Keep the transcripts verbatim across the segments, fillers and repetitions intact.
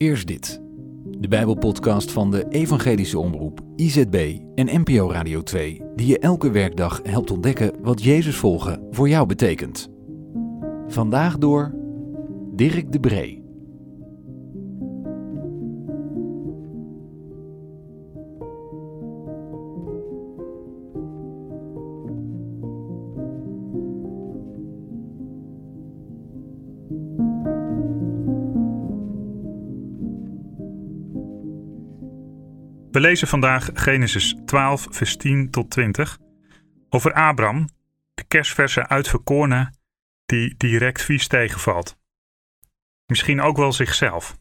Eerst dit. De Bijbelpodcast van de Evangelische Omroep, I Z B en N P O Radio twee, die je elke werkdag helpt ontdekken wat Jezus volgen voor jou betekent. Vandaag door Dirk de Bree. We lezen vandaag Genesis twaalf, vers tien tot twintig, over Abraham, de kersverse uitverkorene die direct vies tegenvalt. Misschien ook wel zichzelf.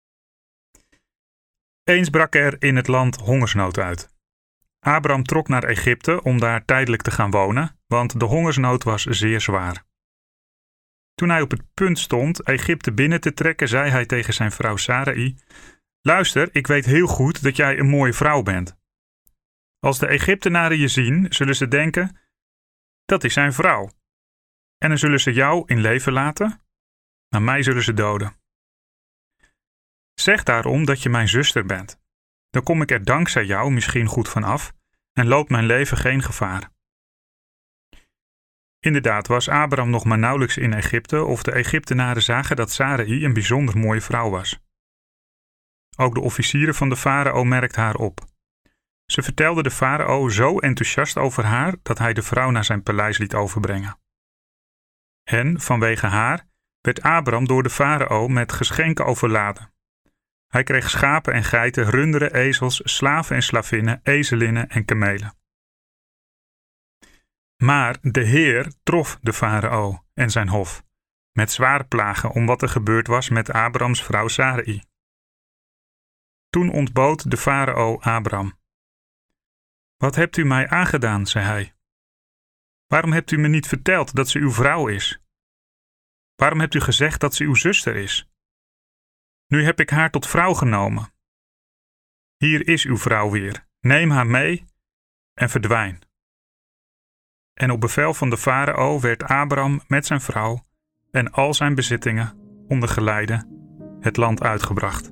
Eens brak er in het land hongersnood uit. Abraham trok naar Egypte om daar tijdelijk te gaan wonen, want de hongersnood was zeer zwaar. Toen hij op het punt stond Egypte binnen te trekken, zei hij tegen zijn vrouw Sarai: Luister, ik weet heel goed dat jij een mooie vrouw bent. Als de Egyptenaren je zien, zullen ze denken, dat is zijn vrouw. En dan zullen ze jou in leven laten, maar mij zullen ze doden. Zeg daarom dat je mijn zuster bent. Dan kom ik er dankzij jou misschien goed van af en loopt mijn leven geen gevaar. Inderdaad was Abraham nog maar nauwelijks in Egypte of de Egyptenaren zagen dat Sarai een bijzonder mooie vrouw was. Ook de officieren van de farao merkten haar op. Ze vertelden de farao zo enthousiast over haar dat hij de vrouw naar zijn paleis liet overbrengen. En vanwege haar werd Abraham door de farao met geschenken overladen. Hij kreeg schapen en geiten, runderen, ezels, slaven en slavinnen, ezelinnen en kamelen. Maar de Heer trof de farao en zijn hof met zware plagen om wat er gebeurd was met Abrahams vrouw Sarai. Toen ontbood de farao Abraham. Wat hebt u mij aangedaan, zei hij. Waarom hebt u me niet verteld dat ze uw vrouw is? Waarom hebt u gezegd dat ze uw zuster is? Nu heb ik haar tot vrouw genomen. Hier is uw vrouw weer. Neem haar mee en verdwijn. En op bevel van de farao werd Abraham met zijn vrouw en al zijn bezittingen onder geleide het land uitgebracht.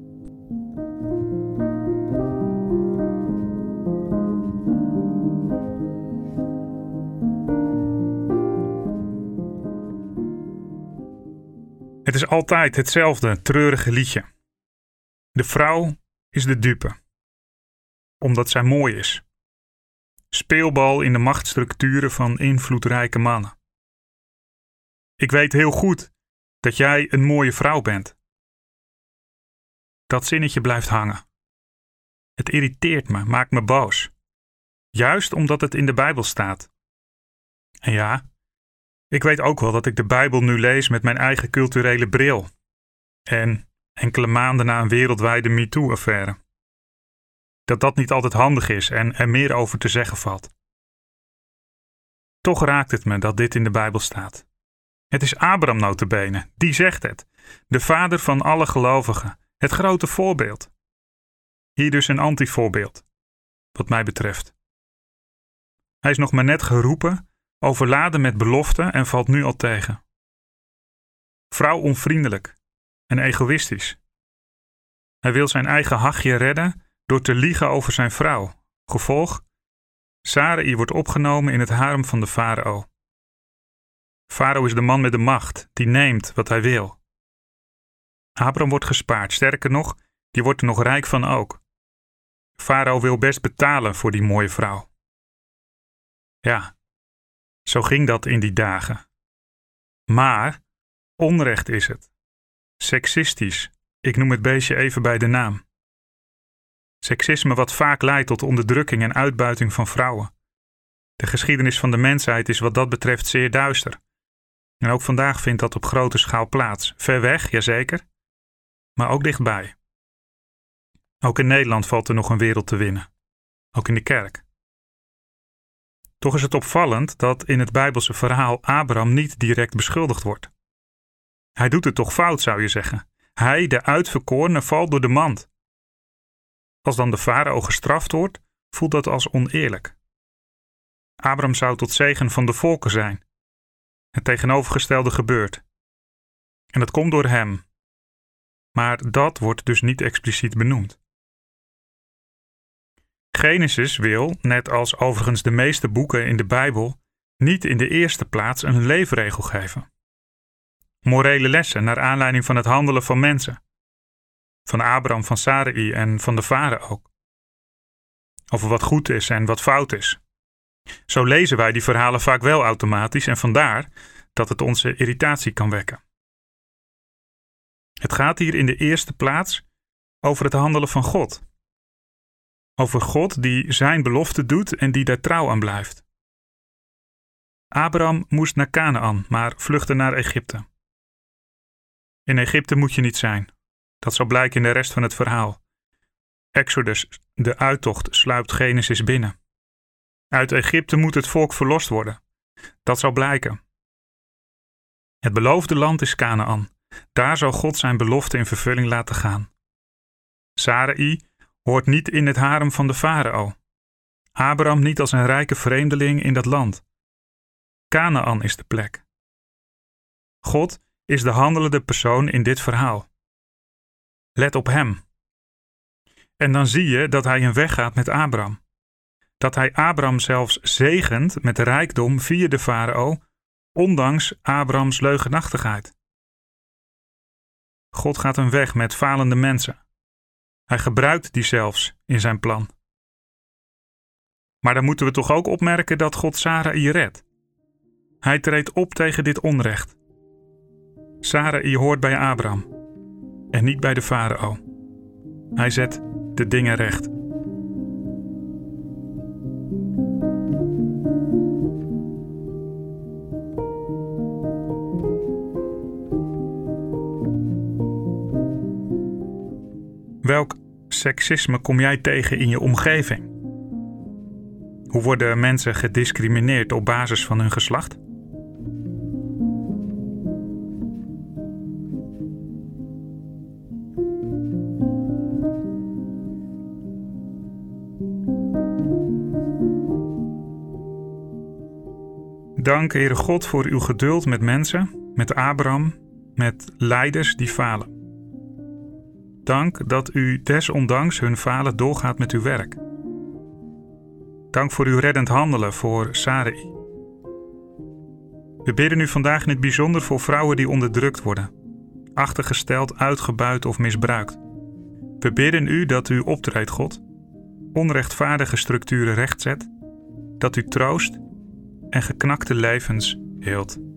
Het is altijd hetzelfde treurige liedje. De vrouw is de dupe, omdat zij mooi is. Speelbal in de machtsstructuren van invloedrijke mannen. Ik weet heel goed dat jij een mooie vrouw bent. Dat zinnetje blijft hangen. Het irriteert me, maakt me boos. Juist omdat het in de Bijbel staat. En ja, ik weet ook wel dat ik de Bijbel nu lees met mijn eigen culturele bril. En enkele maanden na een wereldwijde MeToo-affaire. Dat dat niet altijd handig is en er meer over te zeggen valt. Toch raakt het me dat dit in de Bijbel staat. Het is Abraham nota bene, die zegt het. De vader van alle gelovigen, het grote voorbeeld. Hier dus een antivoorbeeld, wat mij betreft. Hij is nog maar net geroepen, overladen met beloften en valt nu al tegen. Vrouw onvriendelijk en egoïstisch. Hij wil zijn eigen hachje redden door te liegen over zijn vrouw. Gevolg? Sarai wordt opgenomen in het harem van de farao. Farao is de man met de macht, die neemt wat hij wil. Abraham wordt gespaard, sterker nog, die wordt er nog rijk van ook. Farao wil best betalen voor die mooie vrouw. Ja, zo ging dat in die dagen. Maar onrecht is het. Seksistisch, ik noem het beestje even bij de naam. Seksisme wat vaak leidt tot onderdrukking en uitbuiting van vrouwen. De geschiedenis van de mensheid is wat dat betreft zeer duister. En ook vandaag vindt dat op grote schaal plaats. Ver weg, jazeker, maar ook dichtbij. Ook in Nederland valt er nog een wereld te winnen. Ook in de kerk. Toch is het opvallend dat in het Bijbelse verhaal Abraham niet direct beschuldigd wordt. Hij doet het toch fout, zou je zeggen. Hij, de uitverkorene, valt door de mand. Als dan de farao gestraft wordt, voelt dat als oneerlijk. Abraham zou tot zegen van de volken zijn. Het tegenovergestelde gebeurt. En dat komt door hem. maar dat wordt dus niet expliciet benoemd. Genesis wil, net als overigens de meeste boeken in de Bijbel, niet in de eerste plaats een leefregel geven. Morele lessen naar aanleiding van het handelen van mensen. Van Abraham, van Sarai en van de vader ook. Over wat goed is en wat fout is. Zo lezen wij die verhalen vaak wel automatisch en vandaar dat het onze irritatie kan wekken. Het gaat hier in de eerste plaats over het handelen van God. Over God die zijn belofte doet en die daar trouw aan blijft. Abraham moest naar Kanaan, maar vluchtte naar Egypte. In Egypte moet je niet zijn. Dat zal blijken in de rest van het verhaal. Exodus, de uittocht, sluipt Genesis binnen. Uit Egypte moet het volk verlost worden. Dat zal blijken. Het beloofde land is Kanaan. Daar zal God zijn belofte in vervulling laten gaan. Sarai hoort niet in het harem van de farao. Abraham niet als een rijke vreemdeling in dat land. Kanaan is de plek. God is de handelende persoon in dit verhaal. Let op hem. En dan zie je dat hij een weg gaat met Abraham. Dat hij Abraham zelfs zegent met rijkdom via de farao, ondanks Abrahams leugenachtigheid. God gaat een weg met falende mensen. Hij gebruikt die zelfs in zijn plan. Maar dan moeten we toch ook opmerken dat God Sarai redt. Hij treedt op tegen dit onrecht. Sarai hoort bij Abraham en niet bij de farao. Hij zet de dingen recht. Welk seksisme kom jij tegen in je omgeving? Hoe worden mensen gediscrimineerd op basis van hun geslacht? Dank, Heere God, voor uw geduld met mensen, met Abraham, met leiders die falen. Dank dat u desondanks hun falen doorgaat met uw werk. Dank voor uw reddend handelen voor Sarai. We bidden u vandaag in het bijzonder voor vrouwen die onderdrukt worden, achtergesteld, uitgebuit of misbruikt. We bidden u dat u optreedt, God, onrechtvaardige structuren rechtzet, dat u troost en geknakte levens heelt.